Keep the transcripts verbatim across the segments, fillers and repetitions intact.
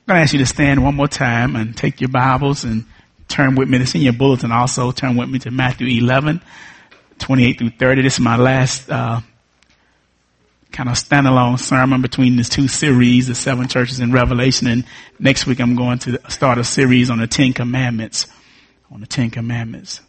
I'm going to ask you to stand one more time and take your Bibles and turn with me. It's in your bulletin also. Turn with me to Matthew eleven, twenty-eight through thirty. This is my last uh, kind of standalone sermon between these two series, the seven churches in Revelation. And next week I'm going to start a series on the Ten Commandments. On the Ten Commandments.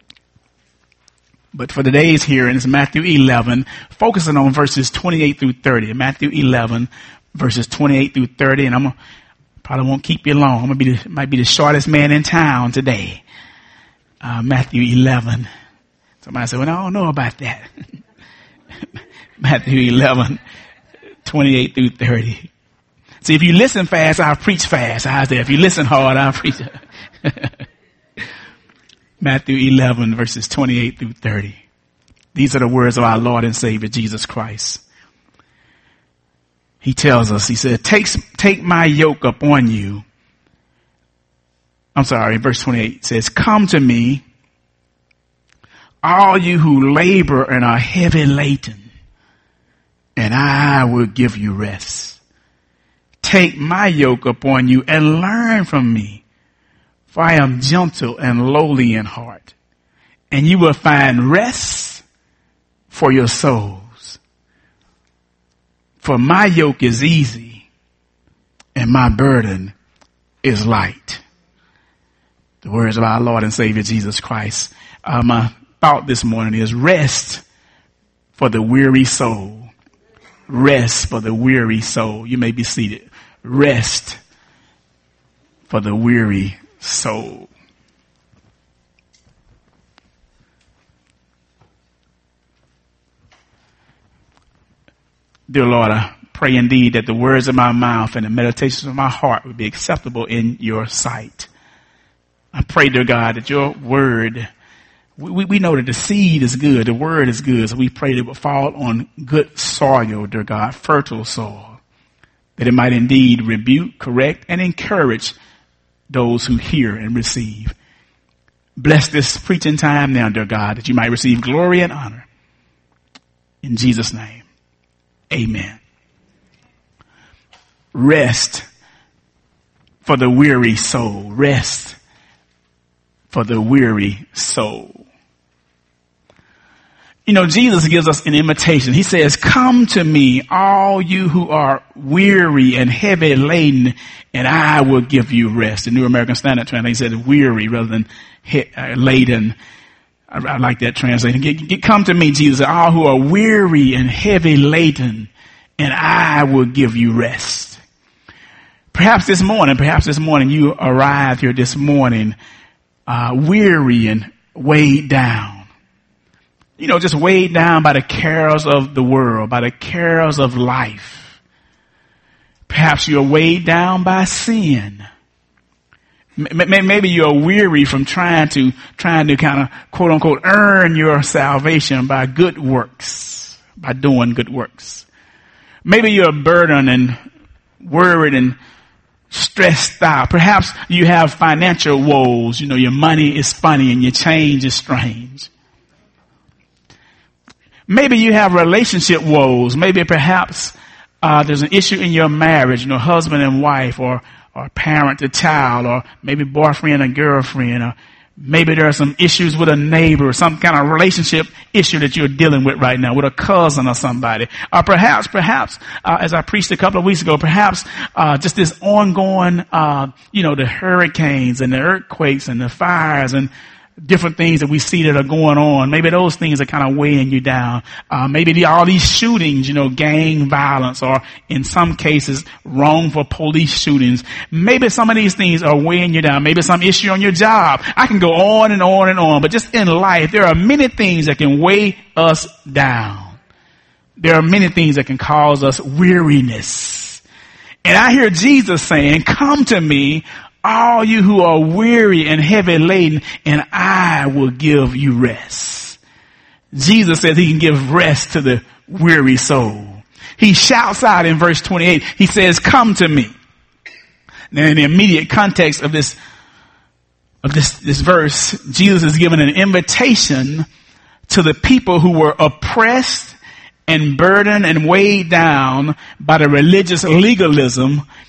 But for today's hearing, it's Matthew eleven, focusing on verses twenty-eight through thirty. Matthew eleven, verses twenty-eight through thirty. And I'm going to probably won't keep you long. I'm gonna be the, might be the shortest man in town today. Uh, Matthew eleven. Somebody said, well, I don't know about that. Matthew eleven, twenty-eight through thirty. See, if you listen fast, I'll preach fast. I say, if you listen hard, I'll preach. Matthew eleven, verses twenty-eight through thirty. These are the words of our Lord and Savior, Jesus Christ. He tells us, he said, take, take my yoke upon you. I'm sorry, verse twenty-eight says, come to me, all you who labor and are heavy laden, and I will give you rest. Take my yoke upon you and learn from me, for I am gentle and lowly in heart, and you will find rest for your soul. For my yoke is easy and my burden is light. The words of our Lord and Savior Jesus Christ. Uh, my thought this morning is rest for the weary soul. Rest for the weary soul. You may be seated. Rest for the weary soul. Dear Lord, I pray indeed that the words of my mouth and the meditations of my heart would be acceptable in your sight. I pray, dear God, that your word, we, we know that the seed is good, the word is good, so we pray that it will fall on good soil, dear God, fertile soil, that it might indeed rebuke, correct, and encourage those who hear and receive. Bless this preaching time now, dear God, that you might receive glory and honor. In Jesus' name. Amen. Rest for the weary soul. Rest for the weary soul. You know, Jesus gives us an invitation. He says, come to me, all you who are weary and heavy laden, and I will give you rest. The New American Standard Translation said weary rather than he- uh, laden. I, I like that translation. Get, get, come to me, Jesus, all who are weary and heavy laden, and I will give you rest. Perhaps this morning, perhaps this morning you arrived here this morning, uh, weary and weighed down. You know, just weighed down by the cares of the world, by the cares of life. Perhaps you're weighed down by sin. Maybe you're weary from trying to, trying to kind of quote unquote earn your salvation by good works, by doing good works. Maybe you're burdened and worried and stressed out. Perhaps you have financial woes. You know, your money is funny and your change is strange. Maybe you have relationship woes. Maybe perhaps, uh, there's an issue in your marriage, you know, husband and wife, or or parent to child, or maybe boyfriend and girlfriend, or maybe there are some issues with a neighbor, some kind of relationship issue that you're dealing with right now with a cousin or somebody. Or perhaps, perhaps, uh, as I preached a couple of weeks ago, perhaps, uh, just this ongoing, uh, you know, the hurricanes and the earthquakes and the fires and different things that we see that are going on. Maybe those things are kind of weighing you down. Uh, maybe the, all these shootings, you know, gang violence, or in some cases, wrongful police shootings. Maybe some of these things are weighing you down. Maybe some issue on your job. I can go on and on and on. But just in life, there are many things that can weigh us down. There are many things that can cause us weariness. And I hear Jesus saying, come to me, all you who are weary and heavy laden, and I will give you rest. Jesus says he can give rest to the weary soul. He shouts out in verse twenty-eight, he says, come to me. Now in the immediate context of this, of this, this verse, Jesus is giving an invitation to the people who were oppressed and burdened and weighed down by the religious legalism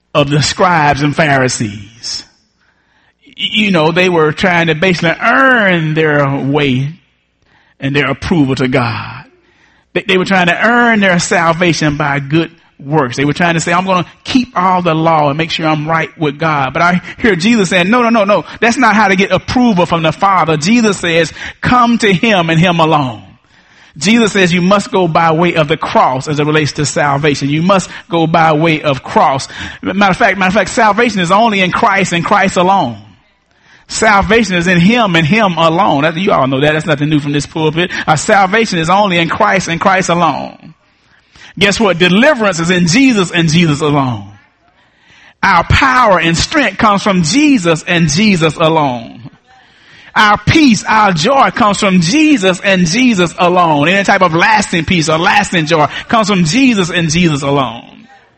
of the scribes and Pharisees. You know, they were trying to basically earn their way and their approval to God. They, they were trying to earn their salvation by good works. They were trying to say, I'm going to keep all the law and make sure I'm right with God. But I hear Jesus saying, no, no, no, no. That's not how to get approval from the Father. Jesus says, come to him and him alone. Jesus says you must go by way of the cross as it relates to salvation. You must go by way of cross. Matter of fact, matter of fact, salvation is only in Christ and Christ alone. Salvation is in him and him alone. That, you all know that. That's nothing new from this pulpit. Our salvation is only in Christ and Christ alone. Guess what? Deliverance is in Jesus and Jesus alone. Our power and strength comes from Jesus and Jesus alone. Our peace, our joy comes from Jesus and Jesus alone. Any type of lasting peace or lasting joy comes from Jesus and Jesus alone.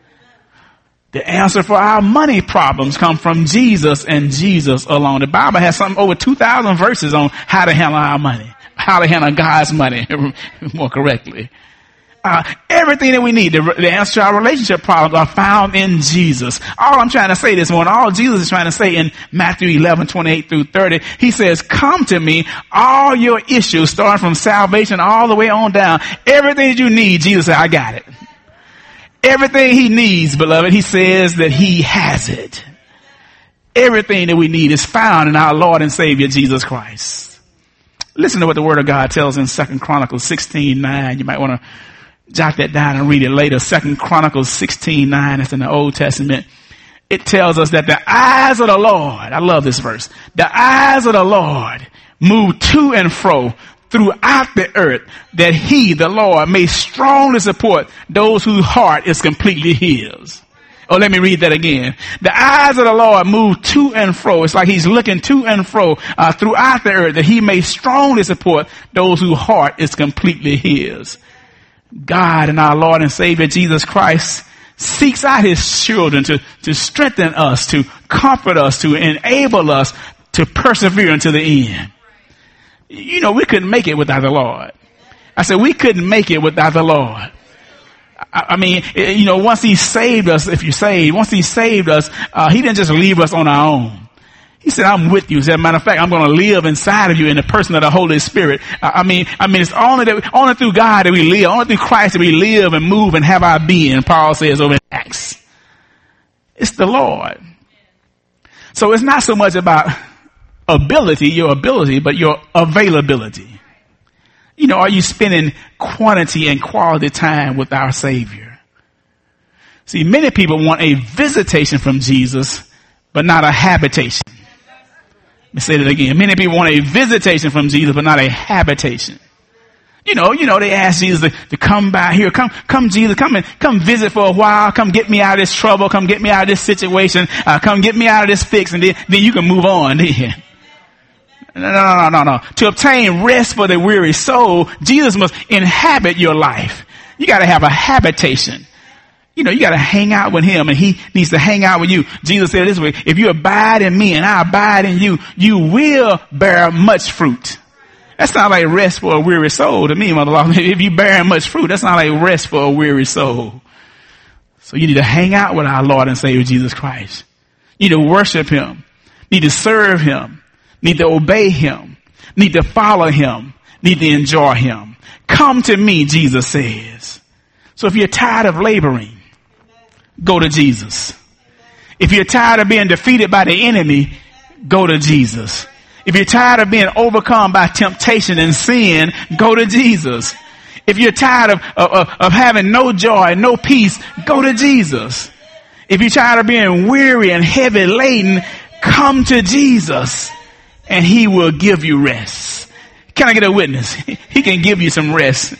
The answer for our money problems come from Jesus and Jesus alone. The Bible has something over two thousand verses on how to handle our money, how to handle God's money more correctly. Uh, everything that we need, the, the answer to our relationship problems are found in Jesus. All I'm trying to say this morning, all Jesus is trying to say in Matthew eleven, twenty-eight through thirty, he says, come to me, all your issues, starting from salvation all the way on down. Everything that you need, Jesus said, I got it. Everything he needs, beloved, he says that he has it. Everything that we need is found in our Lord and Savior, Jesus Christ. Listen to what the Word of God tells in Second Chronicles sixteen nine. You might want to jot that down and read it later. Second Chronicles sixteen nine. It's in the Old Testament. It tells us that the eyes of the Lord, I love this verse, the eyes of the Lord move to and fro throughout the earth, that he, the Lord, may strongly support those whose heart is completely his. Oh, let me read that again. The eyes of the Lord move to and fro. It's like he's looking to and fro uh, throughout the earth, that he may strongly support those whose heart is completely his. God and our Lord and Savior Jesus Christ seeks out his children to, to strengthen us, to comfort us, to enable us to persevere until the end. You know, we couldn't make it without the Lord. I said, we couldn't make it without the Lord. I, I mean, you know, once he saved us, if you're saved, once he saved us, uh, he didn't just leave us on our own. He said, I'm with you. As a matter of fact, I'm going to live inside of you in the person of the Holy Spirit. I, I mean, I mean, it's only that, only through God that we live, only through Christ that we live and move and have our being. Paul says over in Acts. It's the Lord. So it's not so much about ability, your ability, but your availability. You know, are you spending quantity and quality time with our Savior? See, many people want a visitation from Jesus, but not a habitation. Let me say that again. Many people want a visitation from Jesus, but not a habitation. You know, you know, they ask Jesus to, to come by here. Come, come, Jesus, come and come visit for a while. Come get me out of this trouble. Come get me out of this situation. Uh, come get me out of this fix, and then, then you can move on. No, no, no, no, no. To obtain rest for the weary soul, Jesus must inhabit your life. You got to have a habitation. You know, you got to hang out with him, and he needs to hang out with you. Jesus said this way, if you abide in me and I abide in you, you will bear much fruit. That's not like rest for a weary soul to me, mother-in-law. If you bear much fruit, that's not like rest for a weary soul. So you need to hang out with our Lord and Savior Jesus Christ. You need to worship him. You need to serve him. You need to obey him. You need to follow him. You need to enjoy him. Come to me, Jesus says. So if you're tired of laboring, go to Jesus. If you're tired of being defeated by the enemy, go to Jesus. If you're tired of being overcome by temptation and sin, go to Jesus. If you're tired of, of, of having no joy, no peace, go to Jesus. If you're tired of being weary and heavy laden, come to Jesus and he will give you rest. Can I get a witness? He can give you some rest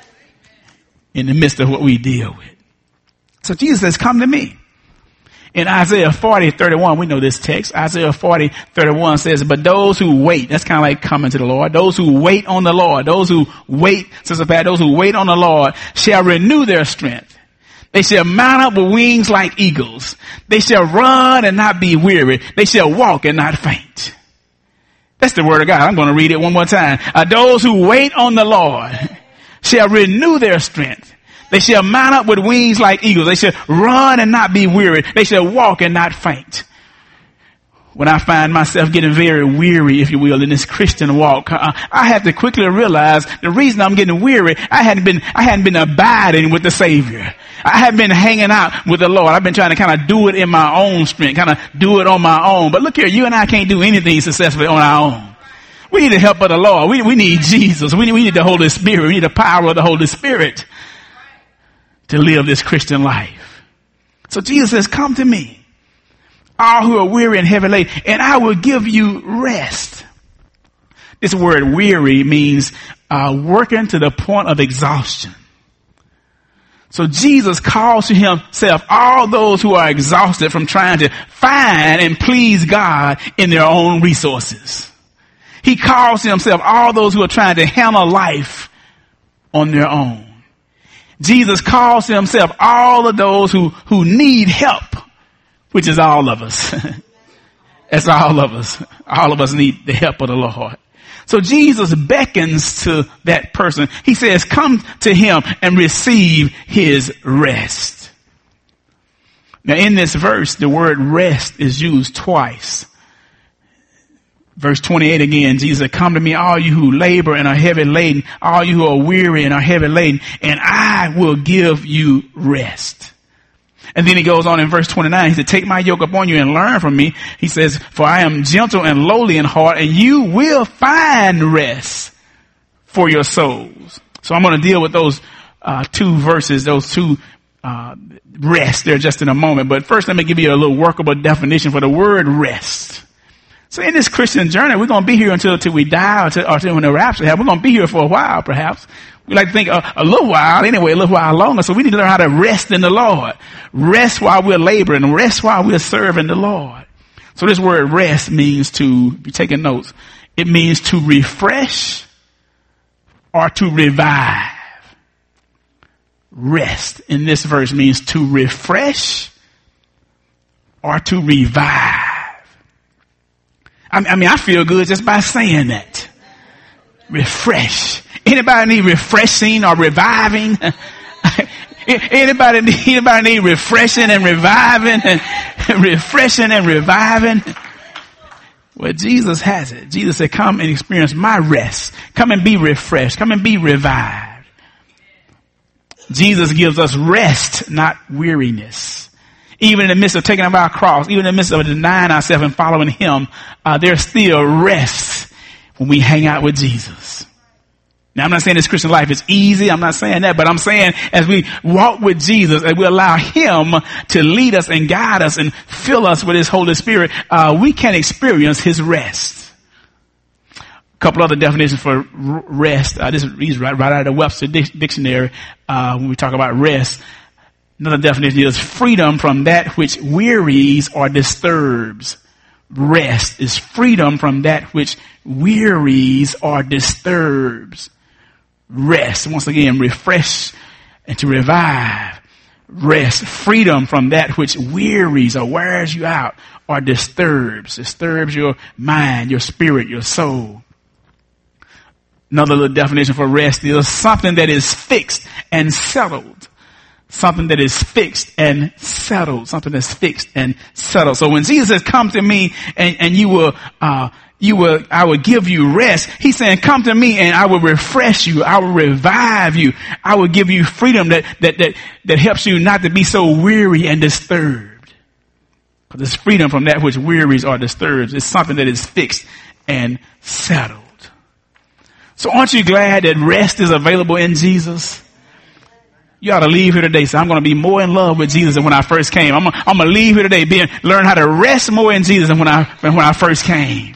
in the midst of what we deal with. So Jesus says, come to me. In Isaiah forty, thirty-one, we know this text. Isaiah forty, thirty-one says, but those who wait, that's kind of like coming to the Lord. Those who wait on the Lord, those who wait, Sister Pat, those who wait on the Lord shall renew their strength. They shall mount up with wings like eagles. They shall run and not be weary. They shall walk and not faint. That's the word of God. I'm going to read it one more time. Uh, those who wait on the Lord shall renew their strength. They shall mount up with wings like eagles. They shall run and not be weary. They shall walk and not faint. When I find myself getting very weary, if you will, in this Christian walk, uh, I have to quickly realize the reason I'm getting weary, I hadn't been, I hadn't been abiding with the Savior. I haven't been hanging out with the Lord. I've been trying to kind of do it in my own strength, kind of do it on my own. But look here, you and I can't do anything successfully on our own. We need the help of the Lord. We, we need Jesus. We need, we need the Holy Spirit. We need the power of the Holy Spirit to live this Christian life. So Jesus says, come to me, all who are weary and heavy laden, and I will give you rest. This word weary means uh, working to the point of exhaustion. So Jesus calls to himself all those who are exhausted from trying to find and please God in their own resources. He calls to himself all those who are trying to handle life on their own. Jesus calls to himself all of those who, who need help, which is all of us. That's all of us. All of us need the help of the Lord. So Jesus beckons to that person. He says, come to him and receive his rest. Now in this verse, the word rest is used twice. Verse twenty-eight again, Jesus said, come to me, all you who labor and are heavy laden, all you who are weary and are heavy laden, and I will give you rest. And then he goes on in verse twenty-nine, he said, take my yoke upon you and learn from me. He says, for I am gentle and lowly in heart, and you will find rest for your souls. So I'm going to deal with those uh, two verses, those two uh, rests there just in a moment. But first, let me give you a little workable definition for the word rest. So in this Christian journey, we're going to be here until, until we die or until, or until when the rapture happens. We're going to be here for a while, perhaps. We like to think a, a little while anyway, a little while longer. So we need to learn how to rest in the Lord. Rest while we're laboring. Rest while we're serving the Lord. So this word rest means to, if you're taking notes, it means to refresh or to revive. Rest in this verse means to refresh or to revive. I mean, I feel good just by saying that. Refresh. Anybody need refreshing or reviving? anybody, need, anybody need refreshing and reviving? refreshing and reviving? Well, Jesus has it. Jesus said, come and experience my rest. Come and be refreshed. Come and be revived. Jesus gives us rest, not weariness. Even in the midst of taking up our cross, even in the midst of denying ourselves and following him, uh, there's still rest when we hang out with Jesus. Now, I'm not saying this Christian life is easy. I'm not saying that, but I'm saying as we walk with Jesus and we allow him to lead us and guide us and fill us with his Holy Spirit, uh, we can experience his rest. A couple other definitions for rest. Uh, this is right, right out of the Webster Dictionary. Uh, when we talk about rest, another definition is freedom from that which wearies or disturbs. Rest is freedom from that which wearies or disturbs. Rest, once again, refresh and to revive. Rest, freedom from that which wearies or wears you out or disturbs. Disturbs your mind, your spirit, your soul. Another little definition for rest is something that is fixed and settled. Something that is fixed and settled. Something that's fixed and settled. So when Jesus says, come to me and, and you will, uh, you will, I will give you rest. He's saying, come to me and I will refresh you. I will revive you. I will give you freedom that, that, that, that helps you not to be so weary and disturbed. Because it's freedom from that which wearies or disturbs. It's something that is fixed and settled. So aren't you glad that rest is available in Jesus? You ought to leave here today. So I'm going to be more in love with Jesus than when I first came. I'm, I'm going to leave here today being, learn how to rest more in Jesus than when I, than when I first came.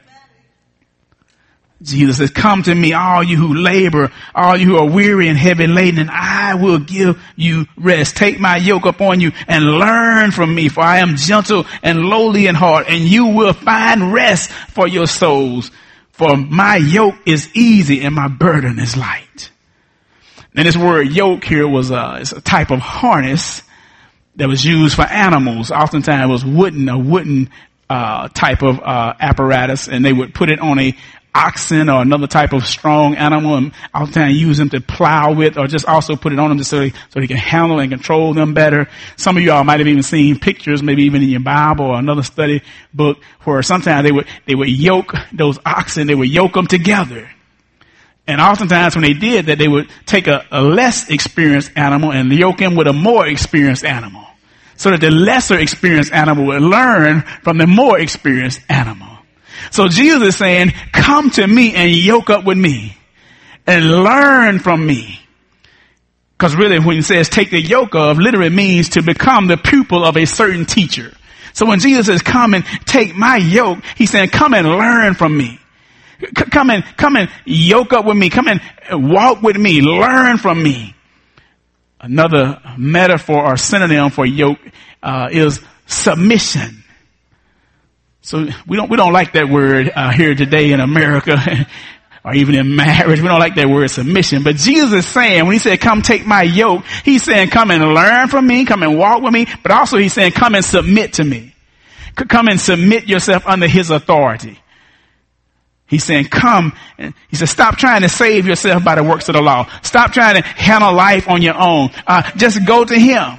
Jesus says, come to me, all you who labor, all you who are weary and heavy laden, and I will give you rest. Take my yoke upon you and learn from me, for I am gentle and lowly in heart, and you will find rest for your souls. For my yoke is easy and my burden is light. And this word yoke here was a, it's a type of harness that was used for animals. Oftentimes it was wooden, a wooden uh, type of uh, apparatus, and they would put it on a oxen or another type of strong animal, and oftentimes use them to plow with, or just also put it on them just so they, so they can handle and control them better. Some of you all might have even seen pictures, maybe even in your Bible or another study book, where sometimes they would, they would yoke those oxen, they would yoke them together. And oftentimes when they did that, they would take a, a less experienced animal and yoke him with a more experienced animal, so that the lesser experienced animal would learn from the more experienced animal. So Jesus is saying, come to me and yoke up with me and learn from me. Because really when he says take the yoke of, literally means to become the pupil of a certain teacher. So when Jesus says come and take my yoke, he's saying come and learn from me. C- come and, come and yoke up with me. Come and walk with me. Learn from me. Another metaphor or synonym for yoke uh, is submission. So we don't we don't like that word uh, here today in America, or even in marriage. We don't like that word submission. But Jesus is saying, when he said, "Come take my yoke," he's saying, "Come and learn from me. Come and walk with me." But also he's saying, "Come and submit to me. Come and submit yourself under his authority." He's saying, come, and he said, stop trying to save yourself by the works of the law. Stop trying to handle life on your own. Uh, just go to him.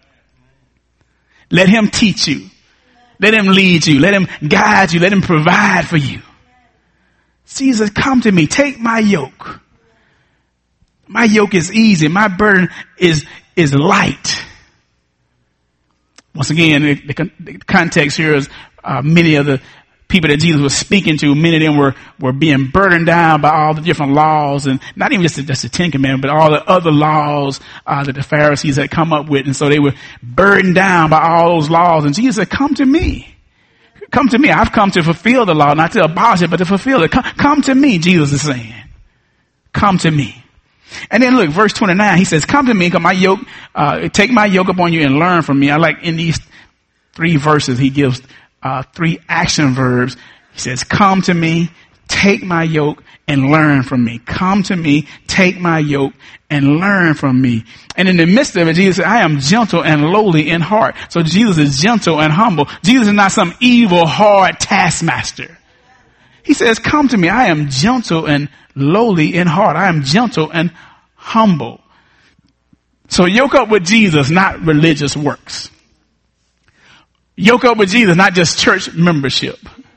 Let him teach you. Let him lead you. Let him guide you. Let him provide for you. Jesus, come to me. Take my yoke. My yoke is easy. My burden is, is light. Once again, the, the, the context here is uh, many of the people that Jesus was speaking to, many of them were, were being burdened down by all the different laws, and not even just the, just the Ten Commandments, but all the other laws uh, that the Pharisees had come up with. And so they were burdened down by all those laws. And Jesus said, come to me. Come to me. I've come to fulfill the law, not to abolish it, but to fulfill it. Come, come to me, Jesus is saying. Come to me. And then look, verse twenty-nine, he says, come to me, come my yoke, uh, take my yoke upon you and learn from me. I like in these three verses, he gives Uh, three action verbs. He says, come to me, take my yoke, and learn from me. Come to me, take my yoke, and learn from me. And in the midst of it, Jesus said, I am gentle and lowly in heart. So Jesus is gentle and humble. Jesus is not some evil, hard taskmaster. He says, come to me. I am gentle and lowly in heart. I am gentle and humble. So yoke up with Jesus, not religious works. Yoke up with Jesus, not just church membership.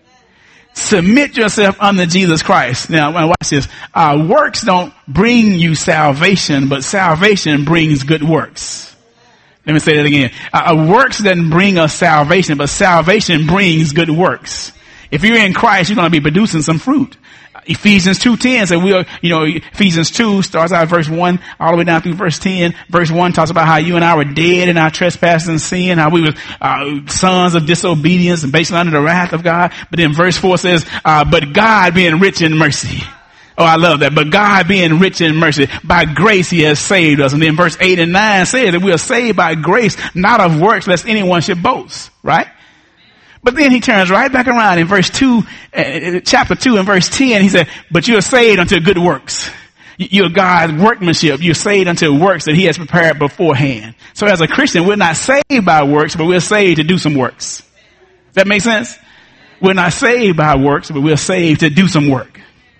Submit yourself under Jesus Christ. Now, watch this. Uh, works don't bring you salvation, but salvation brings good works. Let me say that again. Uh, works doesn't bring us salvation, but salvation brings good works. If you're in Christ, you're going to be producing some fruit. Ephesians two ten says we are, you know, Ephesians two starts out at verse one all the way down through verse ten. Verse one talks about how you and I were dead in our trespasses and sin, how we were uh, sons of disobedience and basically under the wrath of God. But then verse four says, uh, but God being rich in mercy. Oh, I love that. But God being rich in mercy, by grace he has saved us. And then verse eight and nine says that we are saved by grace, not of works, lest anyone should boast. Right? But then he turns right back around in verse two, uh, chapter two and verse ten. He said, but you are saved unto good works. You're God's workmanship. You're saved unto works that he has prepared beforehand. So as a Christian, we're not saved by works, but we're saved to do some works. Does that make sense? We're not saved by works, but we're saved to do some work.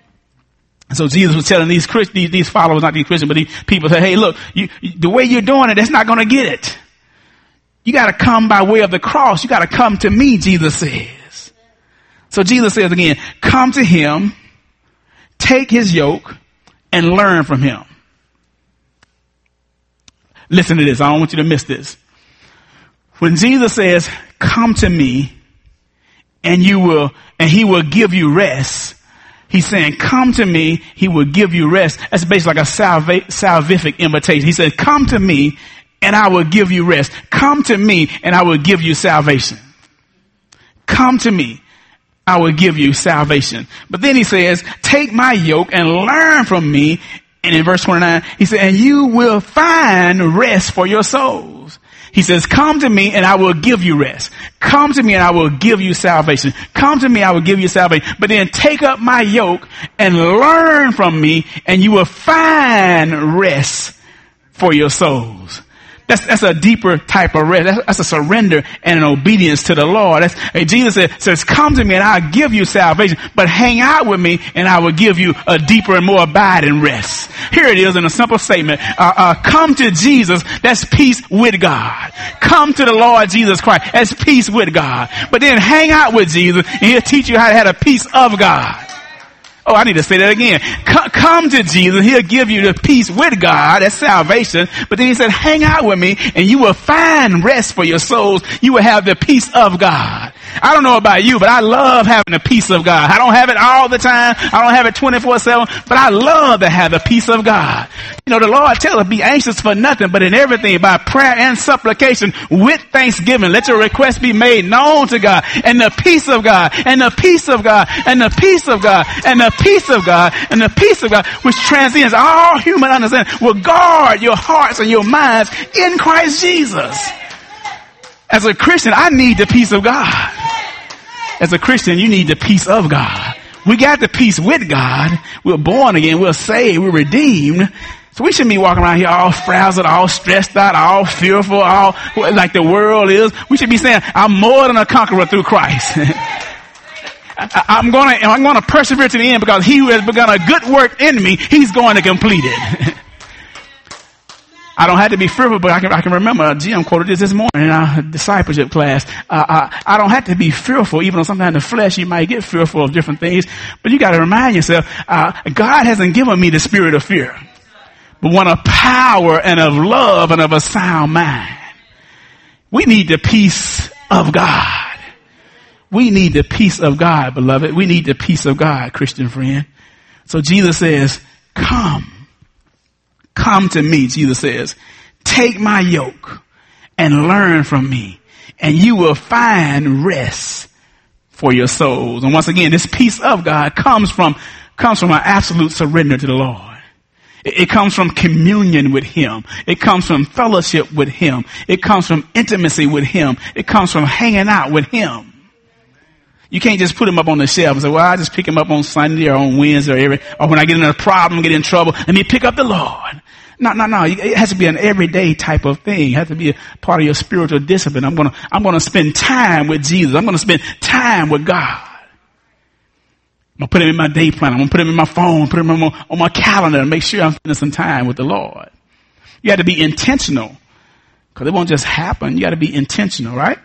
So Jesus was telling these Christians, these followers, not these Christians, but these people say, hey, look, you, the way you're doing it, that's not going to get it. You got to come by way of the cross. You got to come to me, Jesus says. So Jesus says again, come to him, take his yoke, and learn from him. Listen to this. I don't want you to miss this. When Jesus says, come to me, and you will, and he will give you rest. He's saying, come to me, he will give you rest. That's basically like a salva- salvific invitation. He says, come to me, and I will give you rest. Come to me and I will give you salvation. Come to me. I will give you salvation. But then he says, take my yoke and learn from me. And in verse twenty-nine, he said, and you will find rest for your souls. He says, come to me and I will give you rest. Come to me and I will give you salvation. Come to me, I will give you salvation. But then take up my yoke and learn from me and you will find rest for your souls. That's, that's a deeper type of rest. That's, that's a surrender and an obedience to the Lord. That's, hey, Jesus said, says, come to me and I'll give you salvation, but hang out with me and I will give you a deeper and more abiding rest. Here it is in a simple statement. Uh, uh, come to Jesus. That's peace with God. Come to the Lord Jesus Christ. That's peace with God. But then hang out with Jesus and he'll teach you how to have a peace of God. Oh, I need to say that again. C- come to Jesus. He'll give you the peace with God. That's salvation. But then he said, hang out with me and you will find rest for your souls. You will have the peace of God. I don't know about you, but I love having the peace of God. I don't have it all the time. I don't have it twenty-four seven, but I love to have the peace of God. You know, the Lord tells us, be anxious for nothing, but in everything by prayer and supplication with thanksgiving. Let your requests be made known to God. And the peace of God, and the peace of God, and the peace of God, and the peace of God, and the peace of God, which transcends all human understanding, will guard your hearts and your minds in Christ Jesus. As a Christian, I need the peace of God. As a Christian, you need the peace of God. We got the peace with God. We're born again. We're saved. We're redeemed. So we shouldn't be walking around here all frazzled, all stressed out, all fearful, all like the world is. We should be saying, I'm more than a conqueror through Christ. I, I'm going to, I'm going to persevere to the end because he who has begun a good work in me, he's going to complete it. I don't have to be fearful, but I can, I can remember, Jim quoted this this morning in our discipleship class. Uh, I, I don't have to be fearful, even though sometimes in the flesh you might get fearful of different things. But you got to remind yourself, uh, God hasn't given me the spirit of fear, but one of power and of love and of a sound mind. We need the peace of God. We need the peace of God, beloved. We need the peace of God, Christian friend. So Jesus says, come. Come to me, Jesus says, take my yoke and learn from me, and you will find rest for your souls. And once again, this peace of God comes from, comes from an absolute surrender to the Lord. It, it comes from communion with him. It comes from fellowship with him. It comes from intimacy with him. It comes from hanging out with him. You can't just put him up on the shelf and say, well, I just pick him up on Sunday or on Wednesday or every, or when I get in a problem, get in trouble, let me pick up the Lord. No, no, no. It has to be an everyday type of thing. It has to be a part of your spiritual discipline. I'm going to, I'm going to spend time with Jesus. I'm going to spend time with God. I'm going to put him in my day plan. I'm going to put him in my phone, put him on my, on my calendar and make sure I'm spending some time with the Lord. You got to be intentional because it won't just happen. You got to be intentional, right?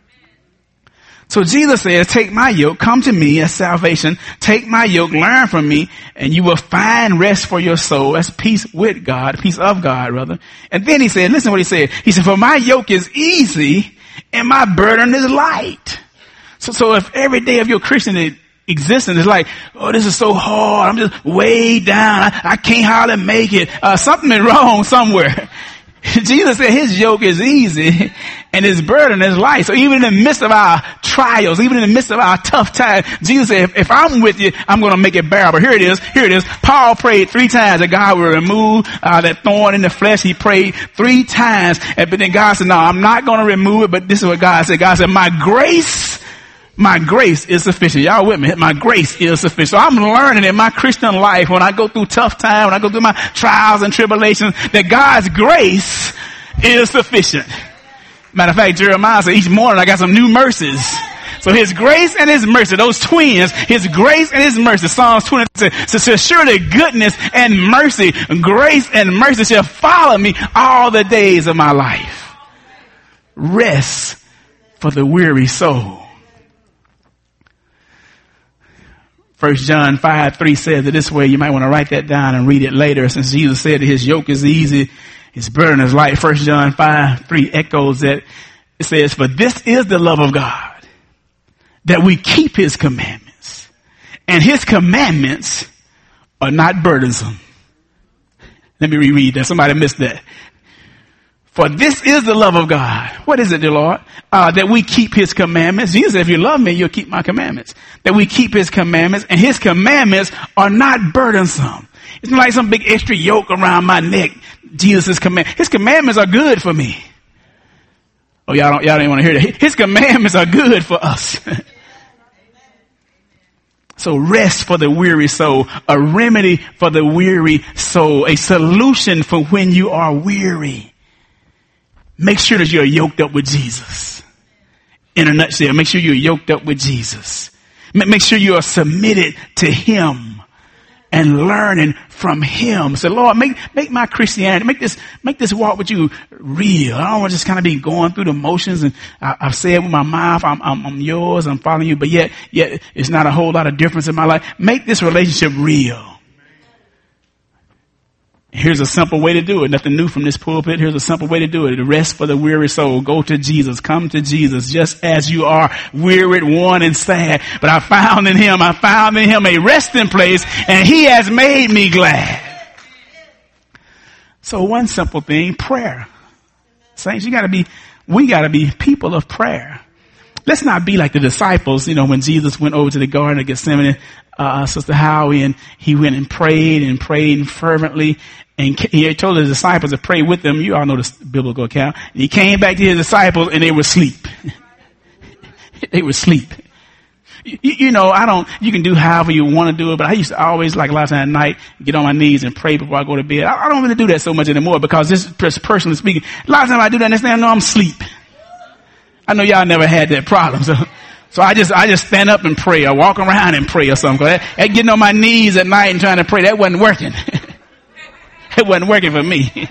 So Jesus says, take my yoke, come to me as salvation, take my yoke, learn from me, and you will find rest for your soul. That's peace with God, peace of God, rather. And then he said, listen to what he said. He said, for my yoke is easy and my burden is light. So, so if every day of your Christian existence is like, oh, this is so hard, I'm just way down, I, I can't hardly make it, uh, something is wrong somewhere. Jesus said his yoke is easy and his burden is light. So even in the midst of our trials, even in the midst of our tough time, Jesus said, if, if I'm with you, I'm going to make it bearable. Here it is. Here it is. Paul prayed three times that God would remove uh, that thorn in the flesh. He prayed three times. And, but then God said, no, I'm not going to remove it. But this is what God said. God said, my grace My grace is sufficient. Y'all with me? My grace is sufficient. So I'm learning in my Christian life, when I go through tough times, when I go through my trials and tribulations, that God's grace is sufficient. Matter of fact, Jeremiah said each morning I got some new mercies. So his grace and his mercy, those twins, his grace and his mercy, Psalms twenty says, so surely goodness and mercy, grace and mercy shall follow me all the days of my life. Rest for the weary soul. First John five three says it this way. You might want to write that down and read it later, since Jesus said that his yoke is easy, his burden is light. First John five three echoes that. It says, for this is the love of God, that we keep his commandments, and his commandments are not burdensome. Let me reread that. Somebody missed that. For this is the love of God. What is it, dear Lord? Uh, that we keep his commandments. Jesus said, if you love me, you'll keep my commandments. That we keep his commandments, and his commandments are not burdensome. It's not like some big extra yoke around my neck. Jesus' command. His commandments are good for me. Oh, y'all don't, y'all don't want to hear that. His commandments are good for us. So rest for the weary soul, a remedy for the weary soul, a solution for when you are weary. Make sure that you're yoked up with Jesus. In a nutshell, make sure you're yoked up with Jesus. Make sure you are submitted to him and learning from him. So Lord, make, make my Christianity, make this, make this walk with you real. I don't want to just kind of be going through the motions and I, I've said with my mouth, I'm, I'm, I'm yours, I'm following you, but yet, yet it's not a whole lot of difference in my life. Make this relationship real. Here's a simple way to do it. Nothing new from this pulpit. Here's a simple way to do it. The rest for the weary soul. Go to Jesus. Come to Jesus just as you are, wearied, worn, and sad. But I found in him, I found in him a resting place, and he has made me glad. So one simple thing, prayer. Saints, you gotta be, we gotta be people of prayer. Let's not be like the disciples, you know, when Jesus went over to the Garden of Gethsemane, uh, Sister Howie, and he went and prayed and prayed fervently, and he told the disciples to pray with them. You all know the biblical account. And he came back to his disciples and they were asleep. They were asleep. You, you know, I don't, you can do however you want to do it, but I used to always, like a lot of times at night, get on my knees and pray before I go to bed. I, I don't really do that so much anymore because this is personally speaking. A lot of times I do that and I know I'm asleep. I know y'all never had that problem. So, so I just, I just stand up and pray or walk around and pray or something. That, that getting on my knees at night and trying to pray, that wasn't working. It wasn't working for me.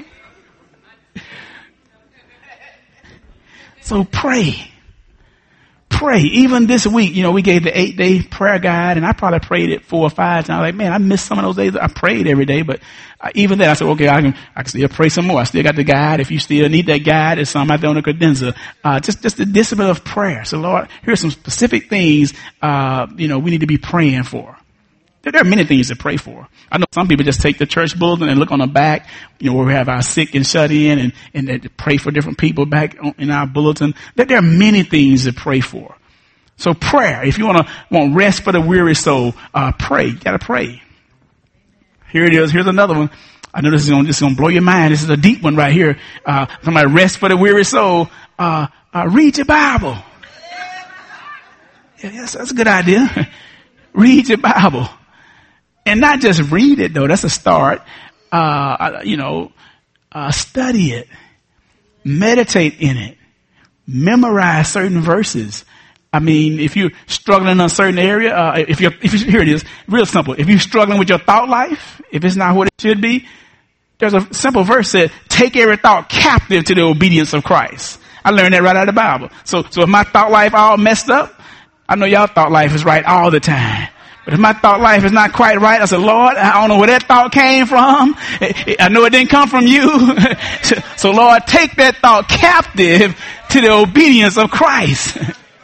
So pray. Pray. Even this week, you know, we gave the eight day prayer guide and I probably prayed it four or five times. Like, man, I missed some of those days. I prayed every day, but uh, even then I said, okay, I can, I can still pray some more. I still got the guide. If you still need that guide, it's some out there on the credenza. Uh, just, just the discipline of prayer. So Lord, here's some specific things, uh, you know, we need to be praying for. There are many things to pray for. I know some people just take the church bulletin and look on the back, you know, where we have our sick and shut in and, and, and pray for different people back on, in our bulletin. There are many things to pray for. So prayer, if you want to want rest for the weary soul, uh, pray. You gotta pray. Here it is. Here's another one. I know this is gonna, this is gonna blow your mind. This is a deep one right here. Uh, somebody rest for the weary soul. Uh, uh, read your Bible. Yeah, yes, that's a good idea. Read your Bible. And not just read it though, that's a start. Uh, you know, uh, study it, meditate in it, memorize certain verses. I mean, if you're struggling in a certain area, uh, if you're, if you, here it is, real simple. If you're struggling with your thought life, if it's not what it should be, there's a simple verse that take every thought captive to the obedience of Christ. I learned that right out of the Bible. So, so if my thought life all messed up, I know y'all thought life is right all the time. But if my thought life is not quite right, I said, Lord, I don't know where that thought came from. I know it didn't come from you. So Lord, take that thought captive to the obedience of Christ.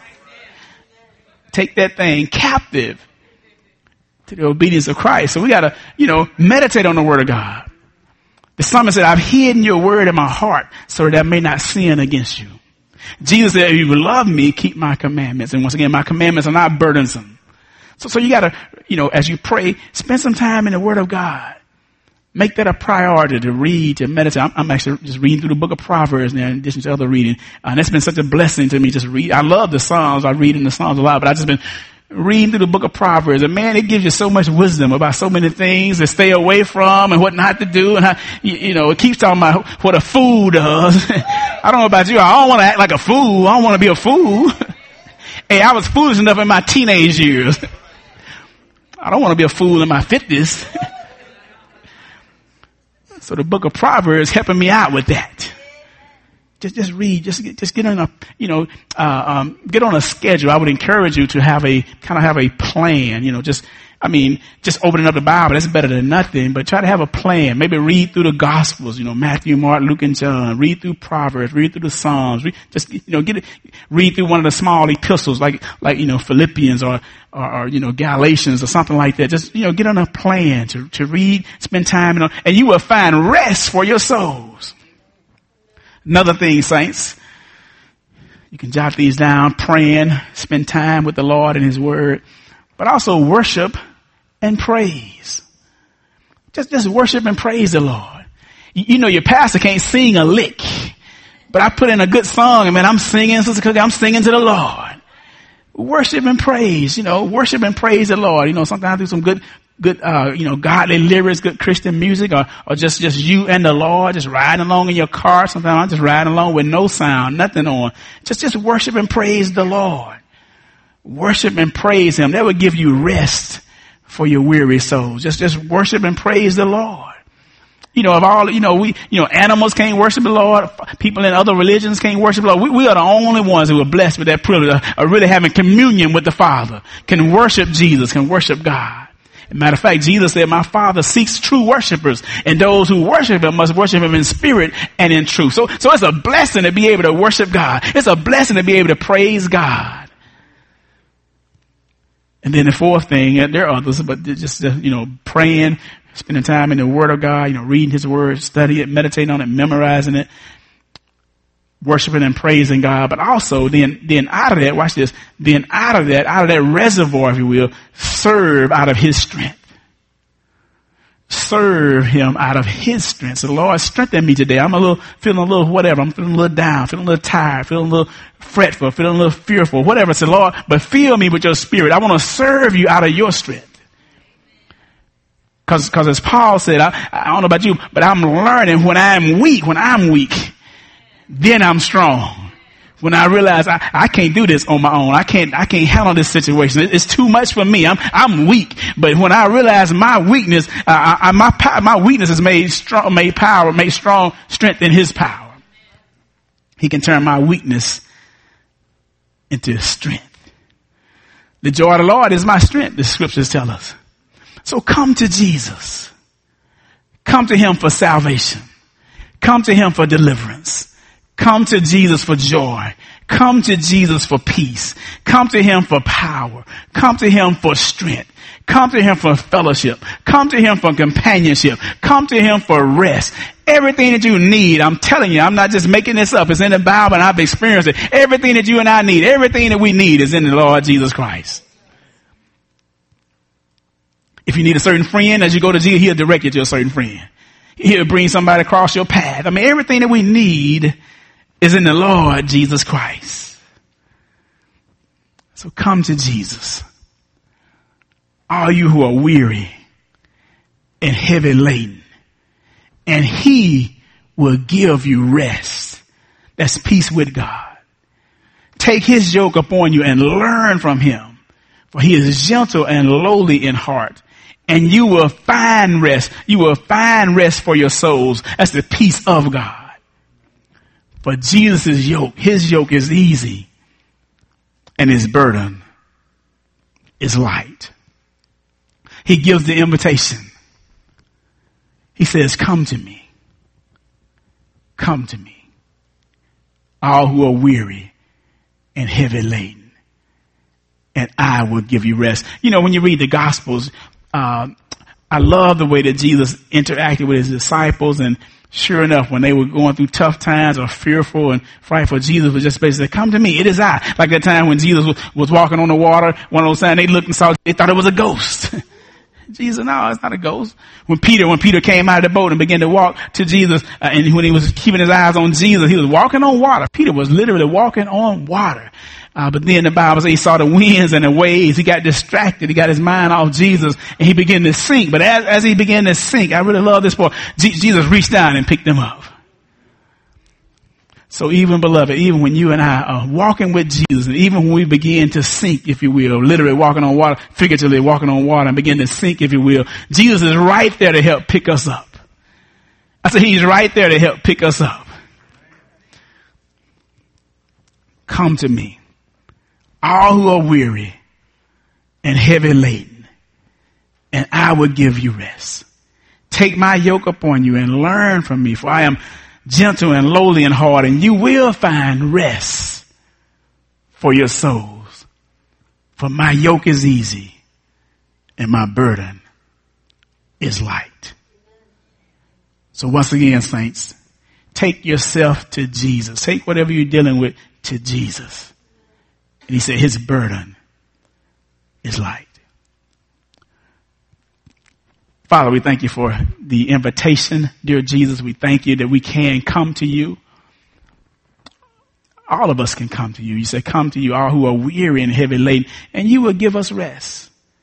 Take that thing captive to the obedience of Christ. So we gotta, you know, meditate on the word of God. The psalmist said, I've hidden your word in my heart so that I may not sin against you. Jesus said, if you love me, keep my commandments. And once again, my commandments are not burdensome. So, so you gotta, you know, as you pray, spend some time in the Word of God. Make that a priority to read, to meditate. I'm, I'm actually just reading through the book of Proverbs now in addition to other reading. Uh, and it's been such a blessing to me just read. I love the Psalms. I read in the Psalms a lot, but I've just been reading through the book of Proverbs. And man, it gives you so much wisdom about so many things to stay away from and what not to do. And how, you, you know, it keeps talking about what a fool does. I don't know about you. I don't want to act like a fool. I don't want to be a fool. Hey, I was foolish enough in my teenage years. I don't want to be a fool in my fifties. So the book of Proverbs helping me out with that. Just, just read, just get, just get on a, you know, uh, um, get on a schedule. I would encourage you to have a, kind of have a plan, you know, just, I mean, just opening up the Bible, that's better than nothing, but try to have a plan. Maybe read through the Gospels, you know, Matthew, Mark, Luke, and John. Read through Proverbs, read through the Psalms. Read, just, you know, get it, read through one of the small epistles like, like, you know, Philippians or, or, or, you know, Galatians or something like that. Just, you know, get on a plan to, to read, spend time, you know, and you will find rest for your souls. Another thing, saints, you can jot these down, praying, spend time with the Lord and His Word, but also worship and praise. Just, just worship and praise the Lord. You, you know, your pastor can't sing a lick, but I put in a good song and man, I'm singing, Sister Cookie, I'm singing to the Lord. Worship and praise, you know, worship and praise the Lord. You know, sometimes I do some good good, uh, you know, godly lyrics, good Christian music, or, or just, just you and the Lord, just riding along in your car. Sometimes I'm just riding along with no sound, nothing on. Just, just worship and praise the Lord. Worship and praise him. That would give you rest for your weary souls. Just, just worship and praise the Lord. You know, of all, you know, we, you know, animals can't worship the Lord. People in other religions can't worship the Lord. We, we are the only ones who are blessed with that privilege of, of really having communion with the Father, can worship Jesus, can worship God. As a matter of fact, Jesus said, my Father seeks true worshipers, and those who worship him must worship him in spirit and in truth. So, so it's a blessing to be able to worship God. It's a blessing to be able to praise God. And then the fourth thing, and there are others, but just, uh, you know, praying, spending time in the Word of God, you know, reading his Word, studying it, meditating on it, memorizing it, worshiping and praising God. But also then, then out of that, watch this, then out of that, out of that reservoir, if you will, serve out of his strength. Serve him out of his strength. So the Lord strengthened me today. I'm a little, feeling a little whatever. I'm feeling a little down, feeling a little tired, feeling a little fretful, feeling a little fearful, whatever. So Lord, but fill me with your spirit. I want to serve you out of your strength. Cause, cause as Paul said, I, I don't know about you, but I'm learning when I'm weak, when I'm weak, then I'm strong. When I realize I, I can't do this on my own. I can't, I can't handle this situation. It, it's too much for me. I'm, I'm weak. But when I realize my weakness, uh, I, I, my, my weakness is made strong, made power, made strong strength in his power. He can turn my weakness into strength. The joy of the Lord is my strength, the scriptures tell us. So come to Jesus. Come to him for salvation. Come to him for deliverance. Come to Jesus for joy. Come to Jesus for peace. Come to him for power. Come to him for strength. Come to him for fellowship. Come to him for companionship. Come to him for rest. Everything that you need, I'm telling you, I'm not just making this up. It's in the Bible and I've experienced it. Everything that you and I need, everything that we need is in the Lord Jesus Christ. If you need a certain friend, as you go to Jesus, he'll direct you to a certain friend. He'll bring somebody across your path. I mean, everything that we need is in the Lord Jesus Christ. So come to Jesus. All you who are weary and heavy laden, and he will give you rest. That's peace with God. Take his yoke upon you and learn from him, for he is gentle and lowly in heart. And you will find rest. You will find rest for your souls. That's the peace of God. For Jesus' yoke, his yoke is easy and his burden is light. He gives the invitation. He says, come to me. Come to me. All who are weary and heavy laden, and I will give you rest. You know, when you read the Gospels, Uh, I love the way that Jesus interacted with his disciples, and sure enough, when they were going through tough times or fearful and frightful, Jesus was just basically, come to me, it is I. Like that time when Jesus was, was walking on the water, one of those times they looked and saw, they thought it was a ghost. Jesus, no, it's not a ghost. When Peter, when Peter came out of the boat and began to walk to Jesus, uh, and when he was keeping his eyes on Jesus, he was walking on water. Peter was literally walking on water. Uh, but then the Bible says he saw the winds and the waves. He got distracted. He got his mind off Jesus and he began to sink. But as, as he began to sink, I really love this part. G- Jesus reached down and picked him up. So even, beloved, even when you and I are walking with Jesus, and even when we begin to sink, if you will, literally walking on water, figuratively walking on water and begin to sink, if you will, Jesus is right there to help pick us up. I said he's right there to help pick us up. Come to me, all who are weary and heavy laden, and I will give you rest. Take my yoke upon you and learn from me, for I am gentle and lowly in heart, and you will find rest for your souls. For my yoke is easy and my burden is light. So once again, saints, take yourself to Jesus. Take whatever you're dealing with to Jesus. And he said his burden is light. Father, we thank you for the invitation, dear Jesus. We thank you that we can come to you. All of us can come to you. You say, come to you, all who are weary and heavy laden, and you will give us rest.